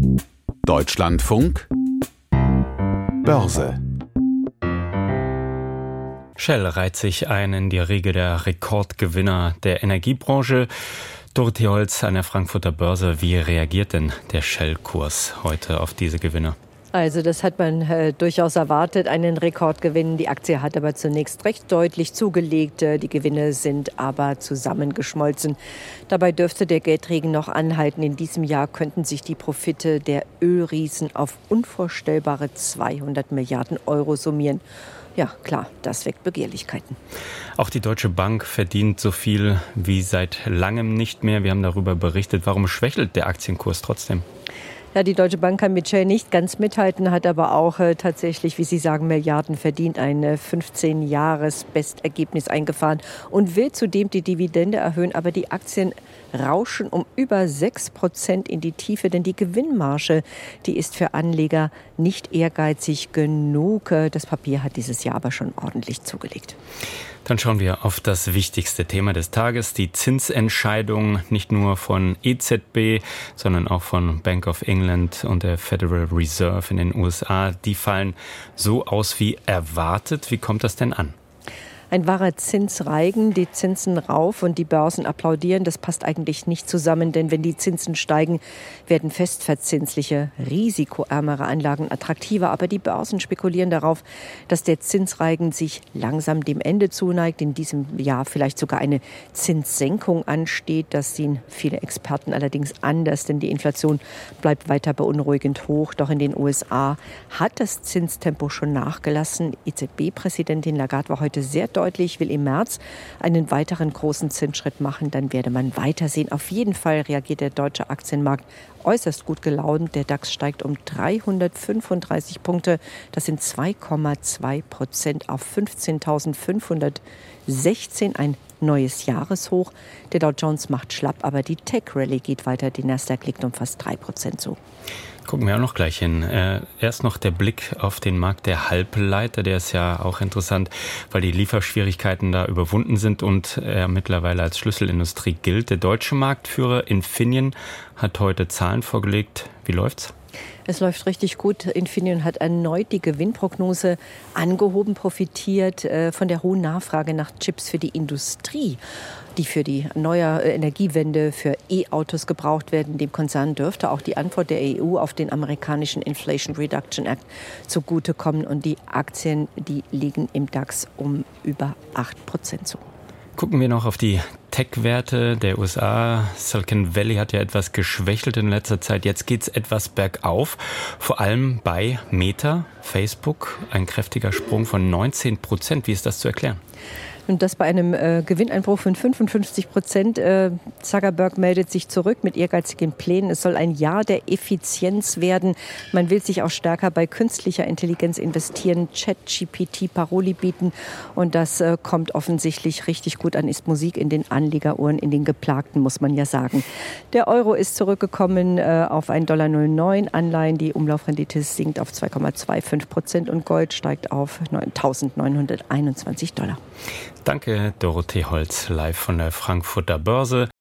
Deutschlandfunk Börse. Shell reiht sich ein in die Riege der Rekordgewinner der Energiebranche. Dorothee Holz an der Frankfurter Börse. Wie reagiert denn der Shell-Kurs heute auf diese Gewinne? Also das hat man durchaus erwartet, einen Rekordgewinn. Die Aktie hat aber zunächst recht deutlich zugelegt. Die Gewinne sind aber zusammengeschmolzen. Dabei dürfte der Geldregen noch anhalten. In diesem Jahr könnten sich die Profite der Ölriesen auf unvorstellbare 200 Milliarden Euro summieren. Ja, klar, das weckt Begehrlichkeiten. Auch die Deutsche Bank verdient so viel wie seit langem nicht mehr. Wir haben darüber berichtet. Warum schwächelt der Aktienkurs trotzdem? Ja, die Deutsche Bank kann mit Shell nicht ganz mithalten, hat aber auch tatsächlich, wie Sie sagen, Milliarden verdient, ein 15-Jahres-Bestergebnis eingefahren und will zudem die Dividende erhöhen. Aber die Aktien rauschen um über 6% in die Tiefe, denn die Gewinnmarge, die ist für Anleger nicht ehrgeizig genug. Das Papier hat dieses Jahr aber schon ordentlich zugelegt. Dann schauen wir auf das wichtigste Thema des Tages, die Zinsentscheidung nicht nur von EZB, sondern auch von Bank of England und der Federal Reserve in den USA. Die fallen so aus wie erwartet. Wie kommt das denn an? Ein wahrer Zinsreigen, die Zinsen rauf und die Börsen applaudieren. Das passt eigentlich nicht zusammen, denn wenn die Zinsen steigen, werden festverzinsliche, risikoärmere Anlagen attraktiver. Aber die Börsen spekulieren darauf, dass der Zinsreigen sich langsam dem Ende zuneigt. In diesem Jahr vielleicht sogar eine Zinssenkung ansteht. Das sehen viele Experten allerdings anders, denn die Inflation bleibt weiter beunruhigend hoch. Doch in den USA hat das Zinstempo schon nachgelassen. EZB-Präsidentin Lagarde war heute sehr deutlich, will im März einen weiteren großen Zinsschritt machen, dann werde man weitersehen. Auf jeden Fall reagiert der deutsche Aktienmarkt äußerst gut gelaunt. Der DAX steigt um 335 Punkte. Das sind 2,2% auf 15.516, ein neues Jahreshoch. Der Dow Jones macht schlapp, aber die Tech-Rallye geht weiter. Die Nasdaq liegt um fast 3% zu. Gucken wir auch noch gleich hin. Erst noch der Blick auf den Markt der Halbleiter. Der ist ja auch interessant, weil die Lieferschwierigkeiten da überwunden sind und er mittlerweile als Schlüsselindustrie gilt. Der deutsche Marktführer Infineon hat heute Zahlen vorgelegt. Wie läuft's? Es läuft richtig gut. Infineon hat erneut die Gewinnprognose angehoben, profitiert von der hohen Nachfrage nach Chips für die Industrie, die für die neue Energiewende für E-Autos gebraucht werden. Dem Konzern dürfte auch die Antwort der EU auf den amerikanischen Inflation Reduction Act zugutekommen. Und die Aktien, die liegen im DAX um über 8% zu. Gucken wir noch auf die Tech-Werte der USA. Silicon Valley hat ja etwas geschwächelt in letzter Zeit. Jetzt geht's etwas bergauf. Vor allem bei Meta, Facebook. Ein kräftiger Sprung von 19%. Wie ist das zu erklären? Und das bei einem Gewinneinbruch von 55%. Zuckerberg meldet sich zurück mit ehrgeizigen Plänen. Es soll ein Jahr der Effizienz werden. Man will sich auch stärker bei künstlicher Intelligenz investieren, ChatGPT Paroli bieten. Und das kommt offensichtlich richtig gut an, ist Musik in den Anlegerohren, in den Geplagten, muss man ja sagen. Der Euro ist zurückgekommen auf $1,09. Anleihen, die Umlaufrendite sinkt auf 2,25% und Gold steigt auf $1.921. Danke, Dorothee Holz, live von der Frankfurter Börse.